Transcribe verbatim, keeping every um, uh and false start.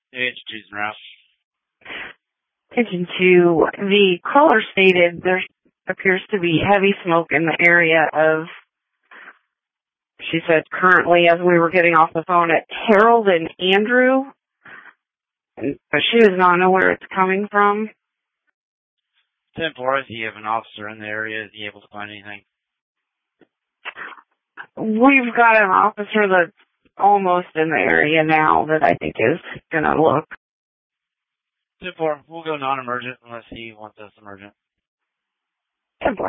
Agencies and routes. Attention to the caller stated there appears to be heavy smoke in the area of, she said currently as we were getting off the phone, at Harold and Andrew, but she does not know where it's coming from. ten four, do you have an officer in the area? Is he able to find anything? We've got an officer that's almost in the area now that I think is going to look. ten four, we'll go non-emergent unless he wants us emergent. ten four.